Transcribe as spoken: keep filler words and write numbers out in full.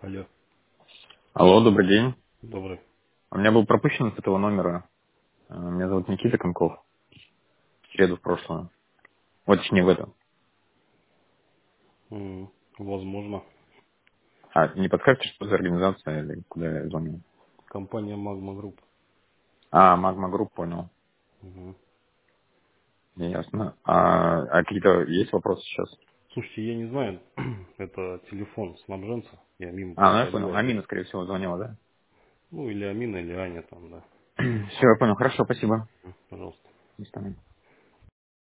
Алло, Алло, добрый день. добрый. У меня был пропущен с этого номера. Э, Меня зовут Никита Комков. В среду в прошлую. Вот точнее в эту. М, Возможно. А, не подскажете, что за организация или куда я звоню? Компания Magma Group. А, Магма Групп, понял. Мгм. Ясно. А, а какие-то есть вопросы сейчас? Слушайте, я не знаю, это телефон снабженца, я мимо А, ну я понял. проходил. Амина, скорее всего, звонила, да? Ну, или Амина, или Аня там, да. Все, я понял. Хорошо, спасибо. М, Пожалуйста. До свидания.